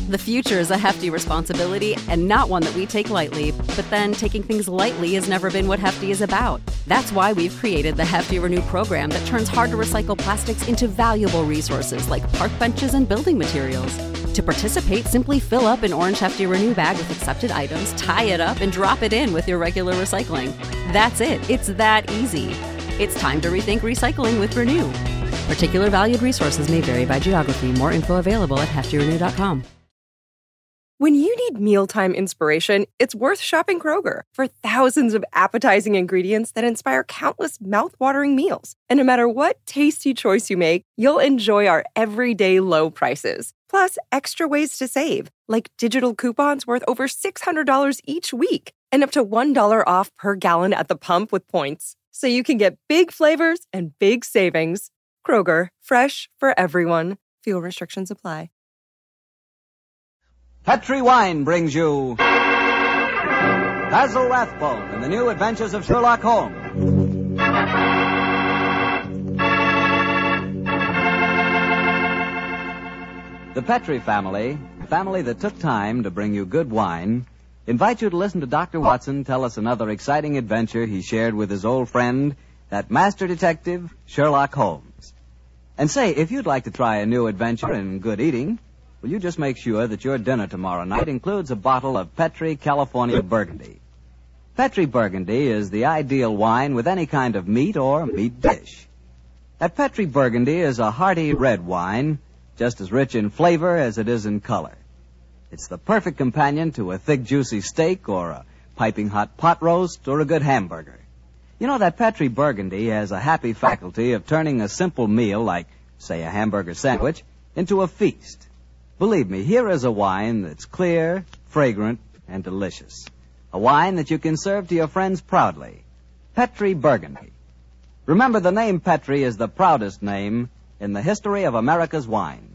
The future is a hefty responsibility and not one that we take lightly. But then taking things lightly has never been what Hefty is about. That's why we've created the Hefty Renew program that turns hard-to-recycle plastics into valuable resources like park benches and building materials. To participate, simply fill up an orange Hefty Renew bag with accepted items, tie it up, and drop it in with your regular recycling. That's it. It's that easy. It's time to rethink recycling with Renew. Particular valued resources may vary by geography. More info available at heftyrenew.com. When you need mealtime inspiration, it's worth shopping Kroger for thousands of appetizing ingredients that inspire countless mouth-watering meals. And no matter what tasty choice you make, you'll enjoy our everyday low prices. Plus, extra ways to save, like digital coupons worth over $600 each week and up to $1 off per gallon at the pump with points. So you can get big flavors and big savings. Kroger, fresh for everyone. Fuel restrictions apply. Petri Wine brings you Basil Rathbone and the New Adventures of Sherlock Holmes. The Petri family, a family that took time to bring you good wine, invite you to listen to Dr. Watson tell us another exciting adventure he shared with his old friend, that master detective, Sherlock Holmes. And say, if you'd like to try a new adventure in good eating, will you just make sure that your dinner tomorrow night includes a bottle of Petri California Burgundy. Petri Burgundy is the ideal wine with any kind of meat or meat dish. That Petri Burgundy is a hearty red wine, just as rich in flavor as it is in color. It's the perfect companion to a thick, juicy steak or a piping hot pot roast or a good hamburger. You know, that Petri Burgundy has a happy faculty of turning a simple meal like, say, a hamburger sandwich into a feast. Believe me, here is a wine that's clear, fragrant, and delicious. A wine that you can serve to your friends proudly. Petri Burgundy. Remember, the name Petri is the proudest name in the history of America's wines.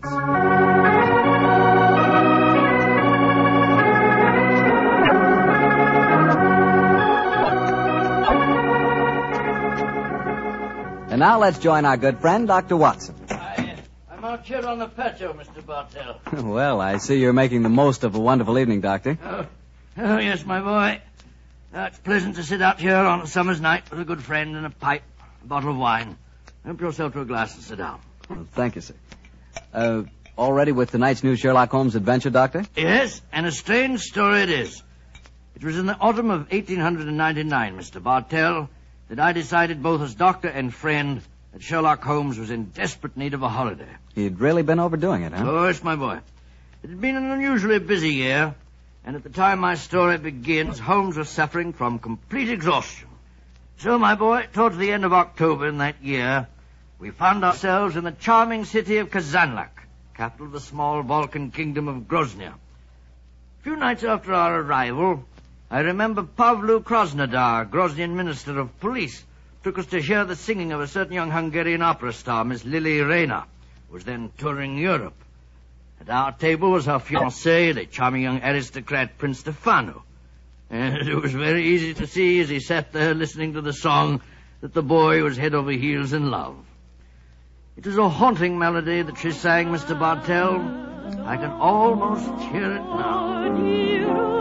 And now let's join our good friend, Dr. Watson. I'm out here on the patio, Mr. Bartell. Well, I see you're making the most of a wonderful evening, Doctor. Oh, yes, my boy. It's pleasant to sit out here on a summer's night with a good friend and a pipe, a bottle of wine. Help yourself to a glass and sit down. Well, thank you, sir. All ready with tonight's new Sherlock Holmes adventure, Doctor? Yes, and a strange story it is. It was in the autumn of 1899, Mr. Bartell, that I decided both as doctor and friend that Sherlock Holmes was in desperate need of a holiday. He'd really been overdoing it, huh? Oh, yes, my boy. It had been an unusually busy year, and at the time my story begins, Holmes was suffering from complete exhaustion. So, my boy, towards the end of October in that year, we found ourselves in the charming city of Kazanlak, capital of the small Balkan kingdom of Grozny. A few nights after our arrival, I remember Pavlu Krasnodar, Groznian Minister of Police, took us to hear the singing of a certain young Hungarian opera star, Miss Lily Rayner, who was then touring Europe. At our table was her fiancé, the charming young aristocrat Prince Stefano. And it was very easy to see as he sat there listening to the song that the boy was head over heels in love. It was a haunting melody that she sang, Mr. Bartell. I can almost hear it now.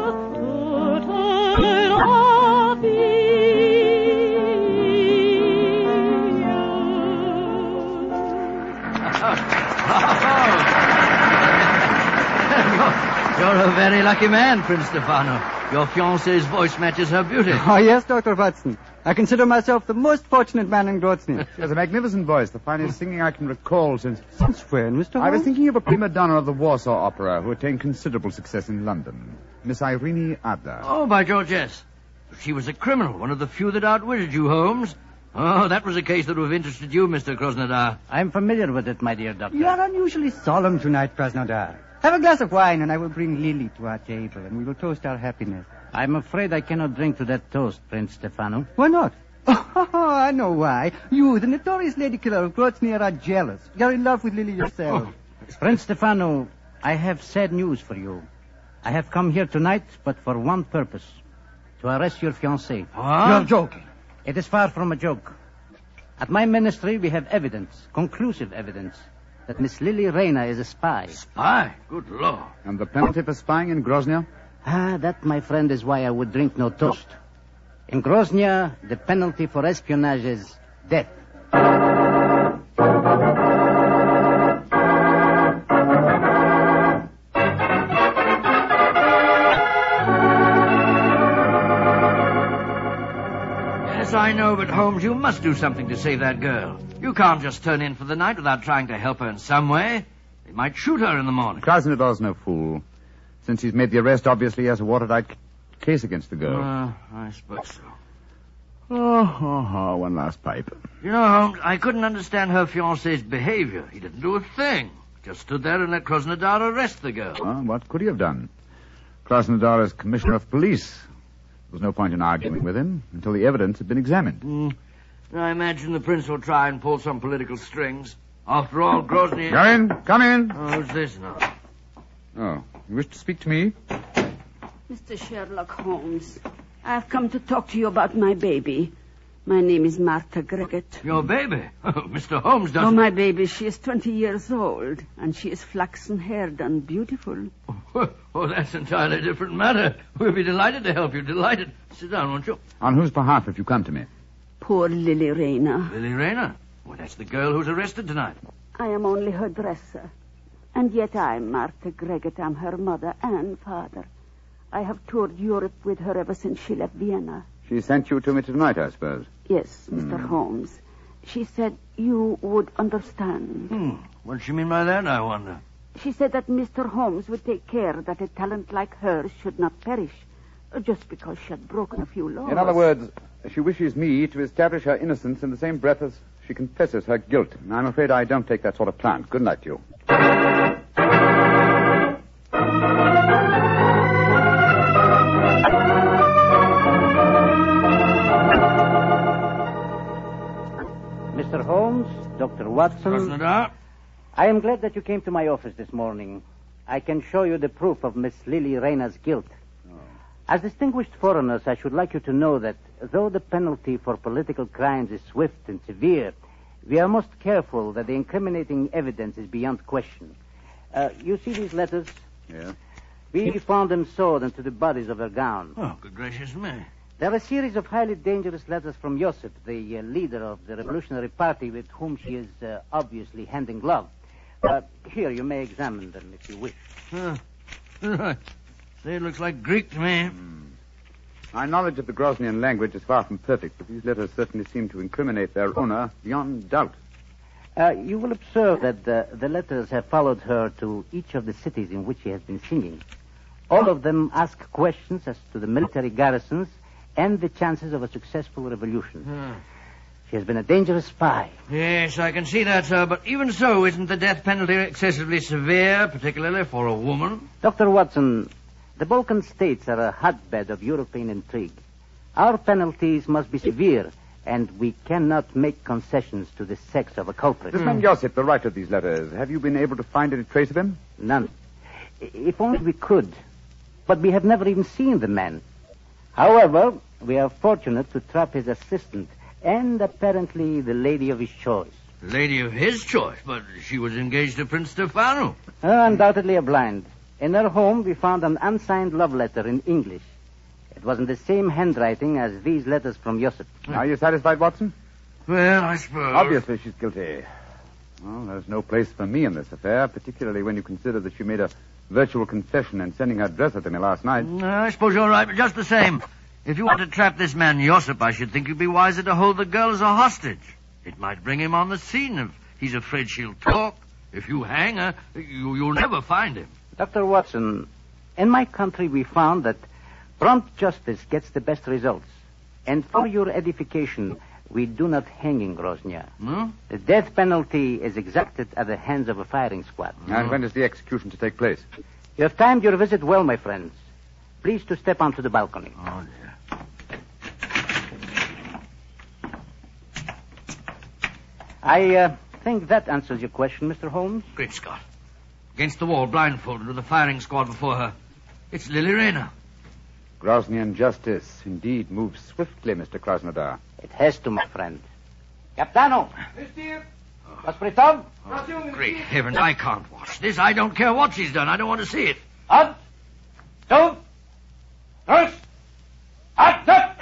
You're a very lucky man, Prince Stefano. Your fiancée's voice matches her beauty. Oh, yes, Dr. Watson. I consider myself the most fortunate man in Grozny. She has a magnificent voice, the finest singing I can recall since... Since when, Mr. Holmes? I was thinking of a prima donna of the Warsaw Opera who attained considerable success in London. Miss Irene Adler. Oh, by George, yes. She was a criminal, one of the few that outwitted you, Holmes. Oh, that was a case that would have interested you, Mr. Krasnodar. I'm familiar with it, my dear doctor. You are unusually solemn tonight, Krasnodar. Have a glass of wine, and I will bring Lily to our table, and we will toast our happiness. I'm afraid I cannot drink to that toast, Prince Stefano. Why not? Oh, I know why. You, the notorious lady killer of Grozny, are jealous. You're in love with Lily yourself. Prince Stefano, I have sad news for you. I have come here tonight, but for one purpose. To arrest your fiancée. What? You're joking. It is far from a joke. At my ministry, we have evidence, conclusive evidence, that Miss Lily Rayner is a spy. Spy? Good Lord. And the penalty for spying in Grozny? That, my friend, is why I would drink no toast. In Grozny, the penalty for espionage is death. Yes, I know, but Holmes, you must do something to save that girl. You can't just turn in for the night without trying to help her in some way. They might shoot her in the morning. Krasnodar's no fool. Since he's made the arrest, obviously he has a watertight case against the girl. I suppose so. One last pipe. You know, Holmes, I couldn't understand her fiancé's behavior. He didn't do a thing. Just stood there and let Krasnodar arrest the girl. What could he have done? Krasnodar is commissioner of police. There was no point in arguing with him until the evidence had been examined. I imagine the prince will try and pull some political strings. After all, Grozny... Come in. Who's this now? Oh, you wish to speak to me? Mr. Sherlock Holmes, I've come to talk to you about my baby. My name is Martha Greggett. Your baby? Oh, Mr. Holmes doesn't... Oh, my baby, she is 20 years old, and she is flaxen-haired and beautiful. Oh, that's an entirely different matter. We'll be delighted to help you, delighted. Sit down, won't you? On whose behalf have you come to me? Poor Lily Rayner. Lily Rayner? Well, that's the girl who's arrested tonight. I am only her dresser. And yet I'm Martha Greggett. I'm her mother and father. I have toured Europe with her ever since she left Vienna. She sent you to me tonight, I suppose. Yes, Mr. Holmes. She said you would understand. What does she mean by that, I wonder? She said that Mr. Holmes would take care that a talent like hers should not perish, just because she had broken a few laws. In other words, she wishes me to establish her innocence in the same breath as she confesses her guilt. And I'm afraid I don't take that sort of plant. Good night to you. Mr. Holmes, Dr. Watson... Krasnodar? I am glad that you came to my office this morning. I can show you the proof of Miss Lily Rayner's guilt. As distinguished foreigners, I should like you to know that though the penalty for political crimes is swift and severe, we are most careful that the incriminating evidence is beyond question. You see these letters? Yeah. We found them sewed into the bodies of her gown. Oh, good gracious me. They're a series of highly dangerous letters from Joseph, the leader of the Revolutionary Party with whom she is obviously hand in glove. Here, you may examine them if you wish. Say, it looks like Greek to me. My knowledge of the Groznian language is far from perfect, but these letters certainly seem to incriminate their owner beyond doubt. You will observe that the letters have followed her to each of the cities in which she has been singing. All of them ask questions as to the military garrisons and the chances of a successful revolution. She has been a dangerous spy. Yes, I can see that, sir. But even so, isn't the death penalty excessively severe, particularly for a woman? Dr. Watson, the Balkan states are a hotbed of European intrigue. Our penalties must be severe, and we cannot make concessions to the sex of a culprit. This man Joseph, the writer of these letters, have you been able to find any trace of him? None. If only we could. But we have never even seen the man. However, we are fortunate to trap his assistant and apparently the lady of his choice. Lady of his choice? But she was engaged to Prince Stefano. Undoubtedly a blind. In her home, we found an unsigned love letter in English. It was in the same handwriting as these letters from Joseph. Are you satisfied, Watson? Well, I suppose. Obviously she's guilty. Well, there's no place for me in this affair, particularly when you consider that she made a virtual confession in sending her dresser to me last night. I suppose you're right, but just the same, if you want to trap this man Josip, I should think you'd be wiser to hold the girl as a hostage. It might bring him on the scene if he's afraid she'll talk. If you hang her, you'll never find him. Dr. Watson, in my country we found that prompt justice gets the best results. And for your edification, we do not hang in Grozny. The death penalty is exacted at the hands of a firing squad. And when is the execution to take place? You have timed your visit well, my friends. Please to step onto the balcony. Oh, dear. I think that answers your question, Mr. Holmes. Great Scott. Against the wall, blindfolded, with a firing squad before her. It's Lily Rayner. Groznian justice indeed moves swiftly, Mr. Krasnodar. It has to, my friend. Capitano! Aspritov? Great heavens, I can't watch this. I don't care what she's done. I don't want to see it. Up! Two! Nurse! Up! Up!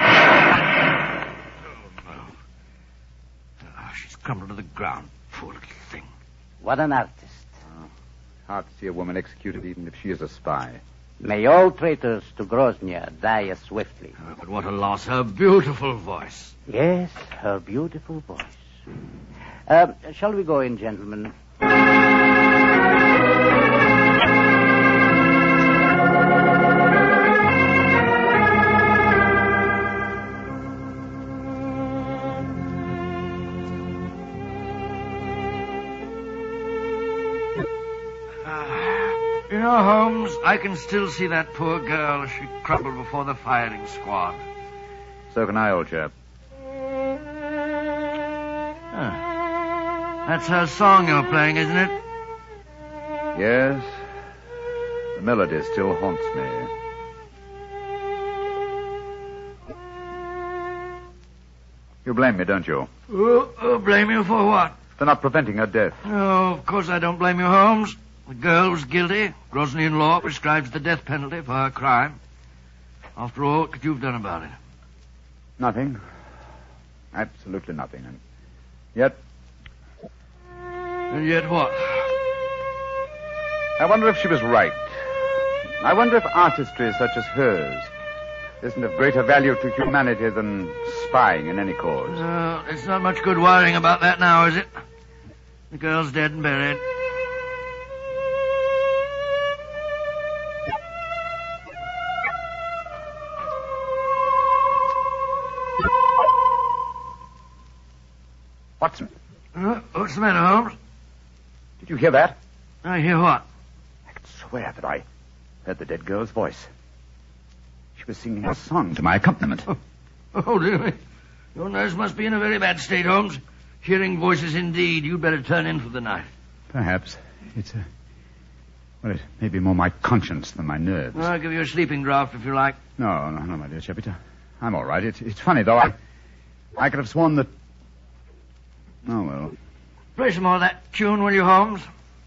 Oh, no. She's crumbled to the ground. Poor little thing. What an artist. Hard to see a woman executed even if she is a spy. May all traitors to Groznia die as swiftly. Oh, but what a loss. Her beautiful voice. Yes, her beautiful voice. Shall we go in, gentlemen? You know, Holmes, I can still see that poor girl as she crumbled before the firing squad. So can I, old chap. That's her song you're playing, isn't it? Yes. The melody still haunts me. You blame me, don't you? Blame you for what? For not preventing her death. Oh, of course I don't blame you, Holmes. The girl was guilty. Groznian law prescribes the death penalty for her crime. After all, what could you have done about it? Nothing. Absolutely nothing. And yet... And yet what? I wonder if she was right. I wonder if artistry such as hers isn't of greater value to humanity than spying in any cause. It's not much good worrying about that now, is it? The girl's dead and buried. Watson. What's the matter, Holmes? Did you hear that? I hear what? I can swear that I heard the dead girl's voice. She was singing a song to my accompaniment. Oh, dear. Your nurse must be in a very bad state, Holmes. Hearing voices indeed. You'd better turn in for the night. Perhaps. Well, it may be more my conscience than my nerves. I'll give you a sleeping draught if you like. No, my dear Chapita. I'm all right. It's funny, though. I could have sworn that... Oh, well. Play some more of that tune, will you, Holmes?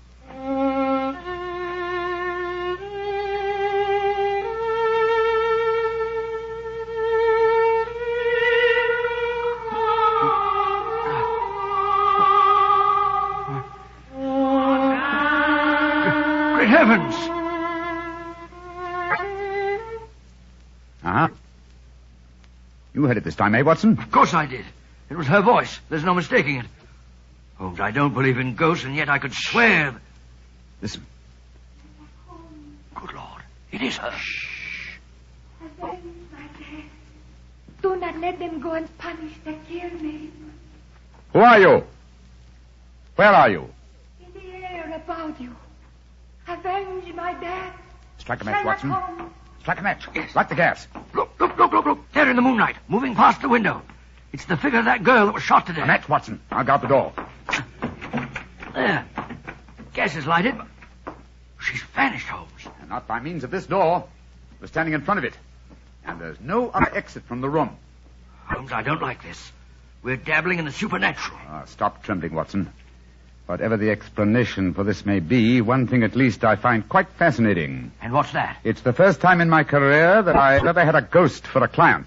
Great heavens! Uh-huh. You heard it this time, eh, Watson? Of course I did. It was her voice. There's no mistaking it. Holmes, I don't believe in ghosts, and yet I could swear that... Listen. Good Lord. It is her. Shh. Do not let them go and punish the killed me. Who are you? Where are you? In the air about you. Avenge my death. Strike a match, Watson. Holmes. Strike a match. Yes. Light the gas. Look. There in the moonlight, moving past the window. It's the figure of that girl that was shot to death. A match, Watson. I'll guard the door. There. Gas is lighted. She's vanished, Holmes. And not by means of this door. We're standing in front of it. And there's no other exit from the room. Holmes, I don't like this. We're dabbling in the supernatural. Stop trembling, Watson. Whatever the explanation for this may be, one thing at least I find quite fascinating. And what's that? It's the first time in my career that I've ever had a ghost for a client.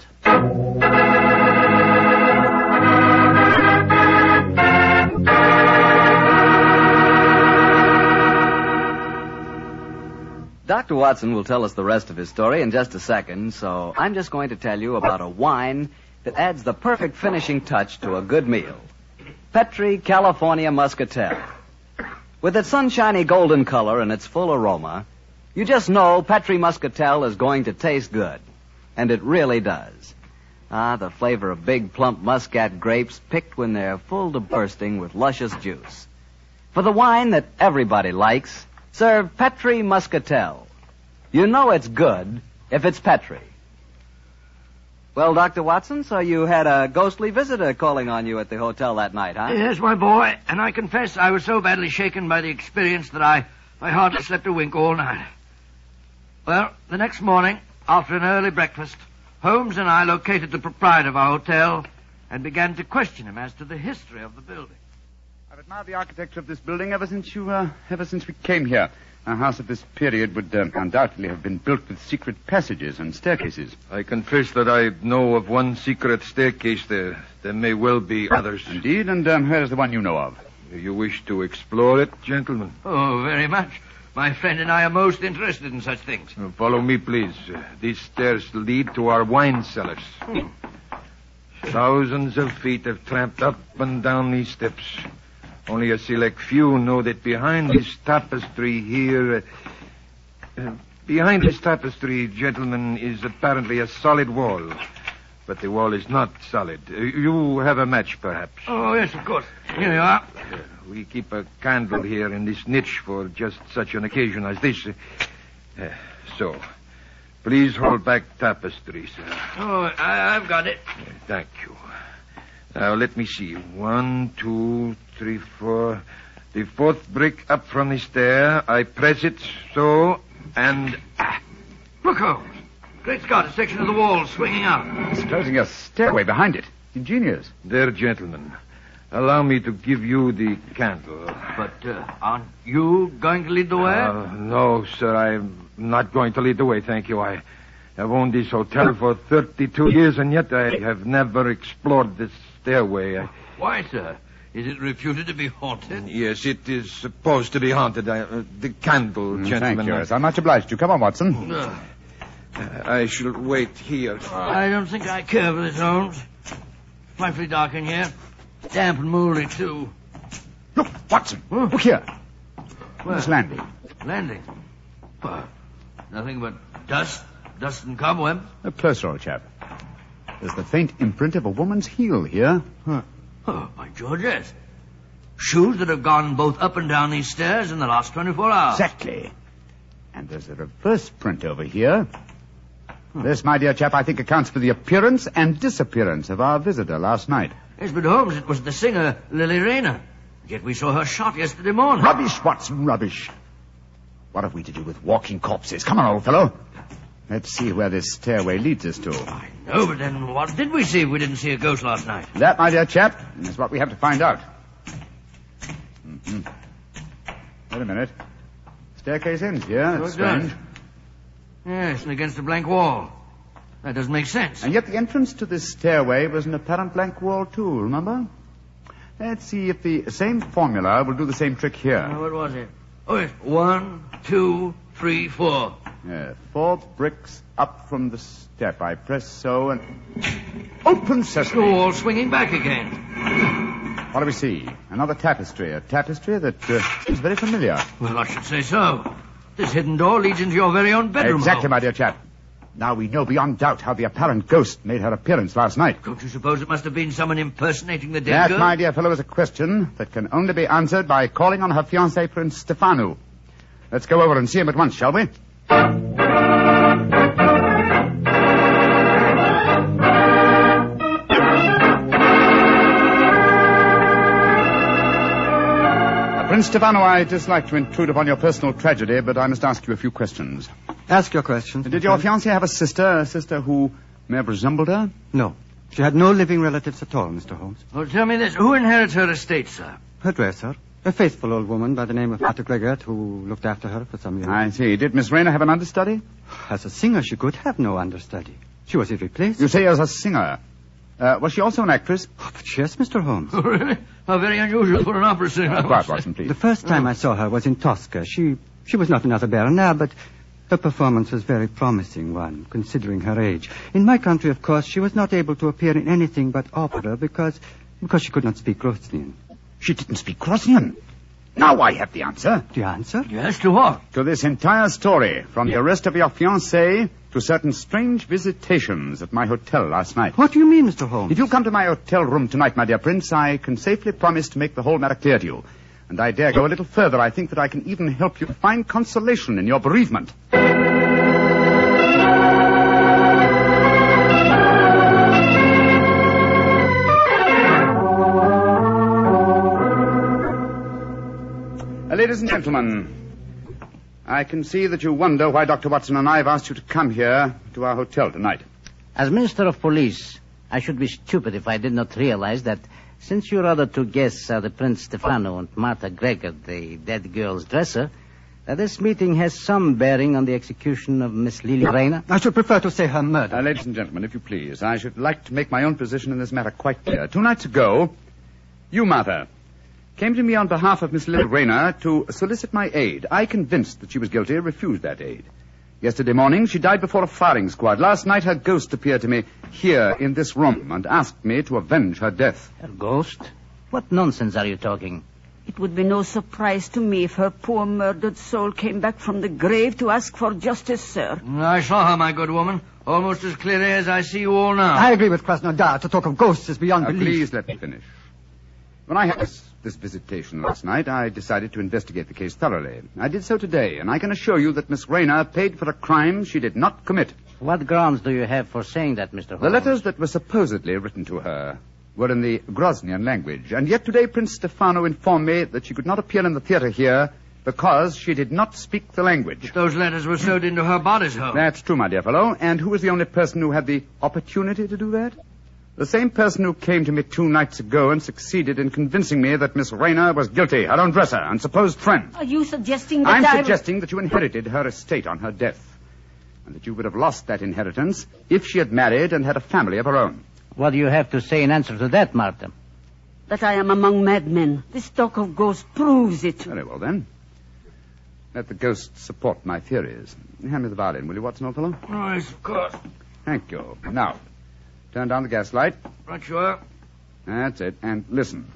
Dr. Watson will tell us the rest of his story in just a second, so I'm just going to tell you about a wine that adds the perfect finishing touch to a good meal. Petri California Muscatel. With its sunshiny golden color and its full aroma, you just know Petri Muscatel is going to taste good. And it really does. The flavor of big, plump Muscat grapes picked when they're full to bursting with luscious juice. For the wine that everybody likes, serve Petri Muscatel. You know it's good if it's Petri. Well, Dr. Watson, so you had a ghostly visitor calling on you at the hotel that night, huh? Yes, my boy, and I confess I was so badly shaken by the experience that I hardly slept a wink all night. Well, the next morning, after an early breakfast, Holmes and I located the proprietor of our hotel and began to question him as to the history of the building. I've admired the architecture of this building ever since we came here. A house of this period would undoubtedly have been built with secret passages and staircases. I confess that I know of one secret staircase there. There may well be others. Indeed, and where is the one you know of? Do you wish to explore it, gentlemen? Oh, very much. My friend and I are most interested in such things. Follow me, please. These stairs lead to our wine cellars. Thousands of feet have tramped up and down these steps. Only a select few know that behind this tapestry here... behind this tapestry, gentlemen, is apparently a solid wall. But the wall is not solid. You have a match, perhaps. Oh, yes, of course. Here you are. We keep a candle here in this niche for just such an occasion as this. So, please hold back tapestry, sir. Oh, I've got it. Thank you. Now, let me see. 1, 2, 3, 4. The fourth brick up from the stair. I press it so, and... Look, Holmes. Great Scott, a section of the wall swinging out. It's closing a stairway behind it. Ingenious. There, gentlemen. Allow me to give you the candle. But aren't you going to lead the way? No, sir. I'm not going to lead the way, thank you. I have owned this hotel for 32 years, and yet I have never explored this stairway. Why, sir? Is it reputed to be haunted? Yes, it is supposed to be haunted. The candle, gentlemen. Thank you. Yes, I'm much obliged to you. Come on, Watson. I shall wait here. I don't think I care for this, Holmes. Frightfully dark in here. Damp and mouldy, too. Look, Watson. Look here. Where? This landing. Landing? Nothing but dust and cobwebs. Closer, old chap. There's the faint imprint of a woman's heel here. Oh, by George, yes. Shoes that have gone both up and down these stairs in the last 24 hours. Exactly. And there's a reverse print over here. This, my dear chap, I think accounts for the appearance and disappearance of our visitor last night. Yes, but Holmes, it was the singer, Lily Rayner. Yet we saw her shot yesterday morning. Rubbish, Watson, rubbish. What have we to do with walking corpses? Come on, old fellow. Let's see where this stairway leads us to. I know, but then what did we see if we didn't see a ghost last night? That, my dear chap, is what we have to find out. Wait a minute. Staircase ends here. That's strange. Yes, and against a blank wall. That doesn't make sense. And yet the entrance to this stairway was an apparent blank wall, too, remember? Let's see if the same formula will do the same trick here. What was it? Oh, yes. 1, 2, 3, 4. 4 bricks up from the step. I press so and... Open sesame! The wall swinging back again. What do we see? Another tapestry. A tapestry that is very familiar. Well, I should say so. This hidden door leads into your very own bedroom. Exactly, my dear chap. Now we know beyond doubt how the apparent ghost made her appearance last night. Don't you suppose it must have been someone impersonating the dead girl? That, my dear fellow, is a question that can only be answered by calling on her fiancé, Prince Stefano. Let's go over and see him at once, shall we? Prince Stefano, I dislike to intrude upon your personal tragedy, but I must ask you a few questions. Ask your questions. Did your fiancée have a sister who may have resembled her? No. She had no living relatives at all, Mr. Holmes. Well, tell me this. Who inherits her estate, sir? Her dresser. A faithful old woman by the name of Martha Gregert, who looked after her for some years. I see. Did Miss Rayner have an understudy? As a singer, she could have no understudy. She was irreplaceable. You say as a singer. Was she also an actress? Oh, but yes, Mr. Holmes. Oh, really? How very unusual for an opera singer. Quiet, Watson, please. The first time I saw her was in Tosca. She was not another Berna, but her performance was very promising one, considering her age. In my country, of course, she was not able to appear in anything but opera because she could not speak Rosnian. She didn't speak Rosnian? Now I have the answer. The answer? Yes, to what? To this entire story, from the arrest of your fiancée to certain strange visitations at my hotel last night. What do you mean, Mr. Holmes? If you come to my hotel room tonight, my dear Prince, I can safely promise to make the whole matter clear to you. And I dare go a little further. I think that I can even help you find consolation in your bereavement. Ladies and gentlemen, I can see that you wonder why Dr. Watson and I have asked you to come here to our hotel tonight. As Minister of Police, I should be stupid if I did not realize that Since your other two guests are the Prince Stefano and Martha Gregor, the dead girl's dresser, this meeting has some bearing on the execution of Miss Lily Rayner. I should prefer to say her murder. Ladies and gentlemen, if you please, I should like to make my own position in this matter quite clear. 2 nights ago, you, Martha, came to me on behalf of Miss Lily Rayner to solicit my aid. I, convinced that she was guilty, refused that aid. Yesterday morning, she died before a firing squad. Last night, her ghost appeared to me here in this room and asked me to avenge her death. Her ghost? What nonsense are you talking? It would be no surprise to me if her poor murdered soul came back from the grave to ask for justice, sir. I saw her, my good woman, almost as clearly as I see you all now. I agree with Krasnodar. To talk of ghosts is beyond belief. Please let me finish. When I had this visitation last night, I decided to investigate the case thoroughly. I did so today, and I can assure you that Miss Rayner paid for a crime she did not commit. What grounds do you have for saying that, Mr. Holmes? The letters that were supposedly written to her were in the Groznian language, and yet today Prince Stefano informed me that she could not appear in the theater here because she did not speak the language. But those letters were sewed into her bodice hole. That's true, my dear fellow. And who was the only person who had the opportunity to do that? The same person who came to me 2 nights ago and succeeded in convincing me that Miss Rayner was guilty, her own dresser, and supposed friend. Are you suggesting that I'm suggesting that you inherited her estate on her death, and that you would have lost that inheritance if she had married and had a family of her own. What do you have to say in answer to that, Martha? That I am among madmen. This talk of ghosts proves it. Very well, then. Let the ghosts support my theories. Hand me the violin, will you, Watson, old fellow? Oh, yes, of course. Thank you. Now, turn down the gas light. Right you are. That's it. And listen.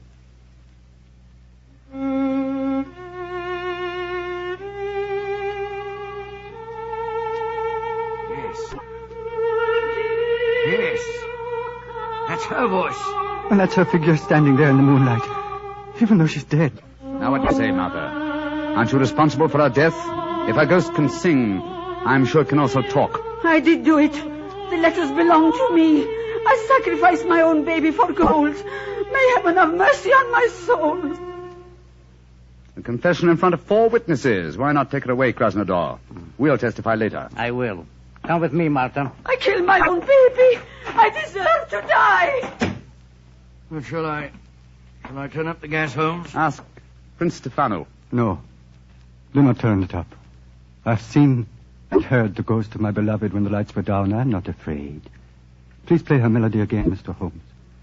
Yes. That's her voice. And that's her figure standing there in the moonlight, even though she's dead. Now what do you say, Martha? Aren't you responsible for her death? If her ghost can sing, I'm sure it can also talk. I did do it. The letters belong to me. I sacrificed my own baby for gold. May heaven have mercy on my soul. A confession in front of 4 witnesses. Why not take her away, Krasnodar? We'll testify later. I will. Come with me, Martha. I killed my own baby. I deserve to die. Well, shall I turn up the gas, Holmes? Ask Prince Stefano. No. Do not turn it up. I've seen and heard the ghost of my beloved when the lights were down. I'm not afraid. Please play her melody again, Mr. Holmes.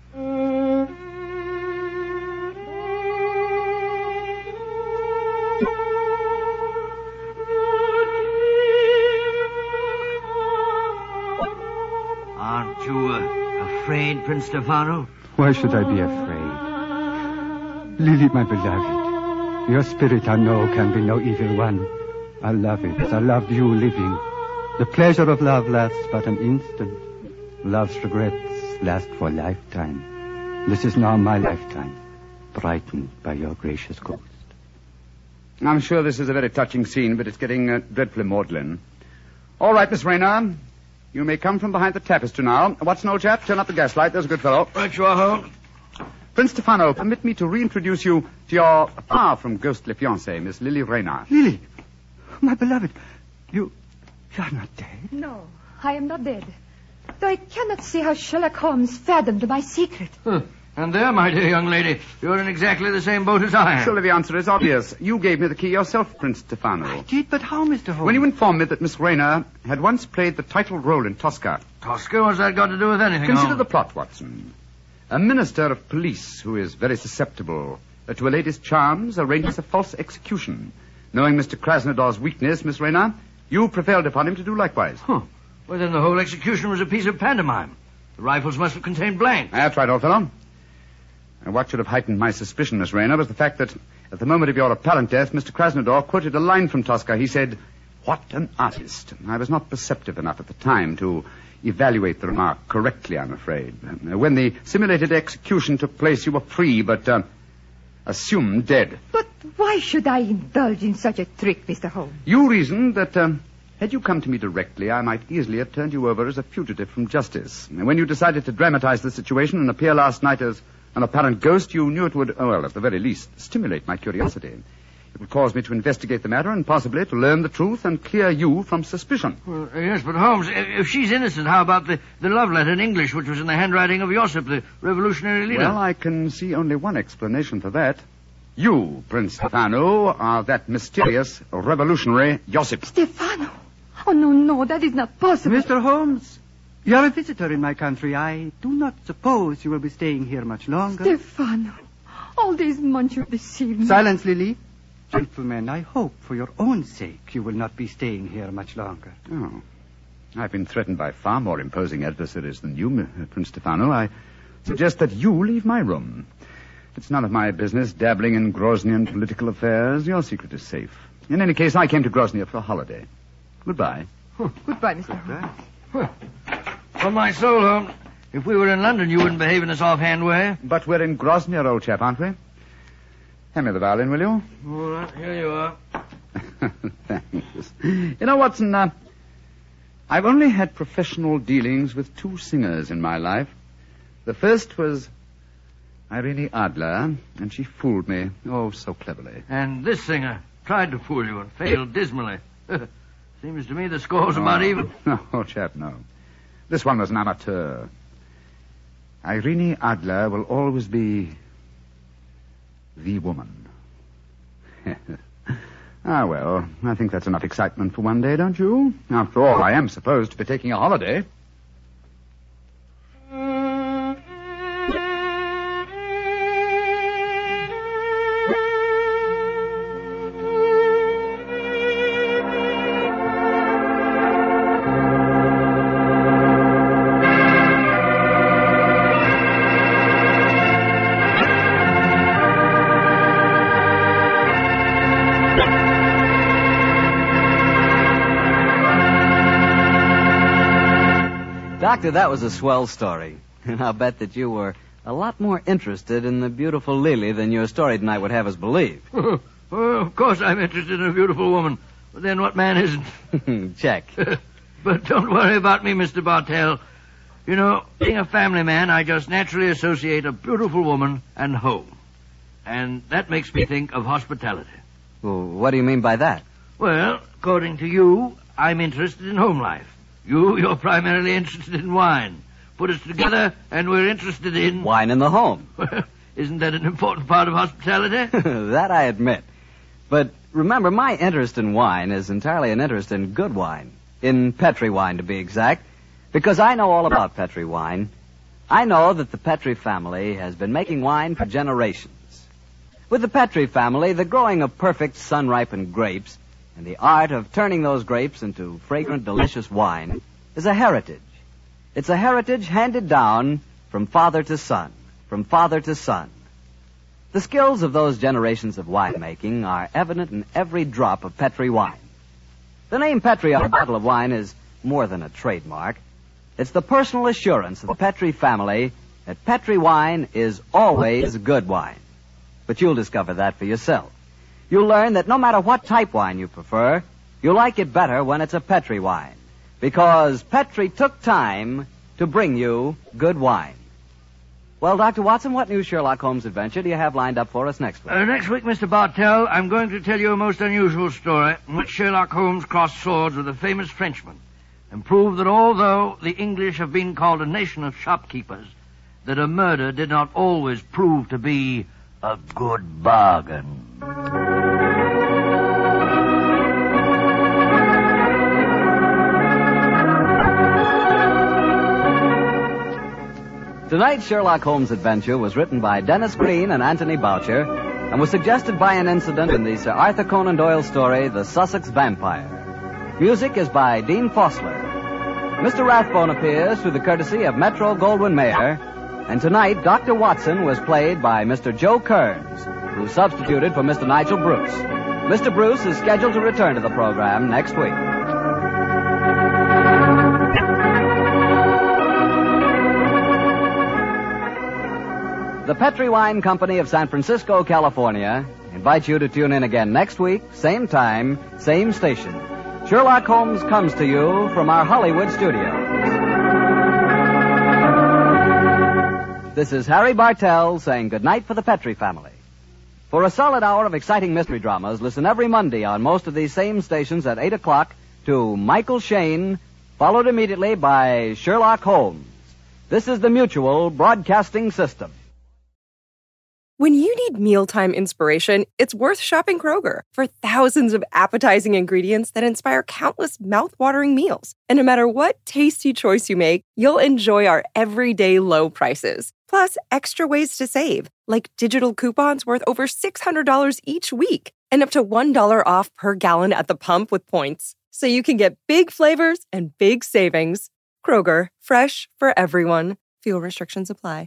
Aren't you afraid, Prince Stefano? Why should I be afraid? Lily, my beloved, your spirit I know can be no evil one. I love it as I loved you living. The pleasure of love lasts but an instant. Love's regrets last for a lifetime. This is now my lifetime, brightened by your gracious ghost. I'm sure this is a very touching scene, but it's getting dreadfully maudlin. All right, Miss Rayner. You may come from behind the tapestry now. Watson, old chap, turn up the gaslight. There's a good fellow. Right you are, Holmes. Prince Stefano, permit me to reintroduce you to your far from ghostly fiancée, Miss Lily Rayner. Lily, my beloved, you're not dead. No, I am not dead. Though I cannot see how Sherlock Holmes fathomed my secret. And there, my dear young lady, you're in exactly the same boat as I am. Surely the answer is obvious. You gave me the key yourself, Prince Stefano. I did, but how, Mr. Holmes? When you informed me that Miss Rayner had once played the title role in Tosca. Tosca? What's that got to do with anything? Consider the plot, Watson. A minister of police who is very susceptible to a lady's charms arranges a false execution. Knowing Mr. Krasnodar's weakness, Miss Rayner, you prevailed upon him to do likewise. Well, then the whole execution was a piece of pantomime. The rifles must have contained blanks. That's right, old fellow. And what should have heightened my suspicion, Miss Rayner, was the fact that at the moment of your apparent death, Mr. Krasnodar quoted a line from Tosca. He said, "What an artist." I was not perceptive enough at the time to evaluate the remark correctly, I'm afraid. When the simulated execution took place, you were free, but assumed dead. But why should I indulge in such a trick, Mr. Holmes? You reasoned that had you come to me directly, I might easily have turned you over as a fugitive from justice. And when you decided to dramatize the situation and appear last night as an apparent ghost, you knew it would, well, at the very least, stimulate my curiosity. It will cause me to investigate the matter and possibly to learn the truth and clear you from suspicion. Well, yes, but Holmes, if she's innocent, how about the love letter in English which was in the handwriting of Josip, the revolutionary leader? Well, I can see only one explanation for that. You, Prince Stefano, are that mysterious revolutionary Josip. Stefano! Oh, no, that is not possible. Mr. Holmes, you are a visitor in my country. I do not suppose you will be staying here much longer. Stefano, all these months you deceived me. Silence, Lily. Gentlemen, I hope for your own sake you will not be staying here much longer. Oh. I've been threatened by far more imposing adversaries than you, Prince Stefano. I suggest that you leave my room. It's none of my business dabbling in Groznian political affairs. Your secret is safe. In any case, I came to Grozny for a holiday. Goodbye. Goodbye, Mr. Holmes. On my soul, Holmes, if we were in London, you wouldn't behave in this offhand way. But we're in Grozny, old chap, aren't we? Hand me the violin, will you? All right, here you are. Thanks. You know, Watson, I've only had professional dealings with two singers in my life. The first was Irene Adler, and she fooled me, oh, so cleverly. And this singer tried to fool you and failed dismally. Seems to me the score's about even. No, old chap, no. This one was an amateur. Irene Adler will always be the woman. Ah, well, I think that's enough excitement for one day, don't you? After all, I am supposed to be taking a holiday. Doctor, that was a swell story. And I'll bet that you were a lot more interested in the beautiful Lily than your story tonight would have us believe. Well, of course I'm interested in a beautiful woman. But then what man isn't? Check. But don't worry about me, Mr. Bartell. You know, being a family man, I just naturally associate a beautiful woman and home. And that makes me think of hospitality. Well, what do you mean by that? Well, according to you, I'm interested in home life. You're primarily interested in wine. Put us together, and we're interested in... Wine in the home. Isn't that an important part of hospitality? That I admit. But remember, my interest in wine is entirely an interest in good wine. In Petri wine, to be exact. Because I know all about Petri wine. I know that the Petri family has been making wine for generations. With the Petri family, the growing of perfect sun-ripened grapes and the art of turning those grapes into fragrant, delicious wine is a heritage. It's a heritage handed down from father to son, from father to son. The skills of those generations of winemaking are evident in every drop of Petri wine. The name Petri on a bottle of wine is more than a trademark. It's the personal assurance of the Petri family that Petri wine is always good wine. But you'll discover that for yourself. You'll learn that no matter what type wine you prefer, you'll like it better when it's a Petri wine. Because Petri took time to bring you good wine. Well, Dr. Watson, what new Sherlock Holmes adventure do you have lined up for us next week? Next week, Mr. Bartell, I'm going to tell you a most unusual story in which Sherlock Holmes crossed swords with a famous Frenchman and proved that although the English have been called a nation of shopkeepers, that a murder did not always prove to be a good bargain. Tonight's Sherlock Holmes adventure was written by Dennis Green and Anthony Boucher and was suggested by an incident in the Sir Arthur Conan Doyle story, The Sussex Vampire. Music is by Dean Fossler. Mr. Rathbone appears through the courtesy of Metro-Goldwyn-Mayer, and tonight Dr. Watson was played by Mr. Joe Kearns, who substituted for Mr. Nigel Bruce. Mr. Bruce is scheduled to return to the program next week. The Petri Wine Company of San Francisco, California, invites you to tune in again next week, same time, same station. Sherlock Holmes comes to you from our Hollywood studio. This is Harry Bartell saying goodnight for the Petri family. For a solid hour of exciting mystery dramas, listen every Monday on most of these same stations at 8 o'clock to Michael Shayne, followed immediately by Sherlock Holmes. This is the Mutual Broadcasting System. When you need mealtime inspiration, it's worth shopping Kroger for thousands of appetizing ingredients that inspire countless mouth-watering meals. And no matter what tasty choice you make, you'll enjoy our everyday low prices. Plus, extra ways to save, like digital coupons worth over $600 each week and up to $1 off per gallon at the pump with points. So you can get big flavors and big savings. Kroger, fresh for everyone. Fuel restrictions apply.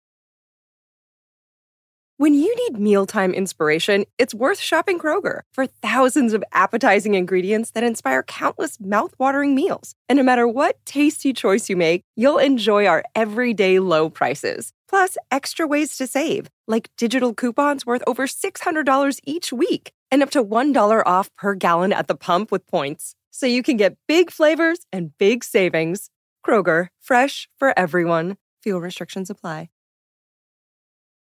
When you need mealtime inspiration, it's worth shopping Kroger for thousands of appetizing ingredients that inspire countless mouth-watering meals. And no matter what tasty choice you make, you'll enjoy our everyday low prices. Plus, extra ways to save, like digital coupons worth over $600 each week and up to $1 off per gallon at the pump with points. So you can get big flavors and big savings. Kroger, fresh for everyone. Fuel restrictions apply.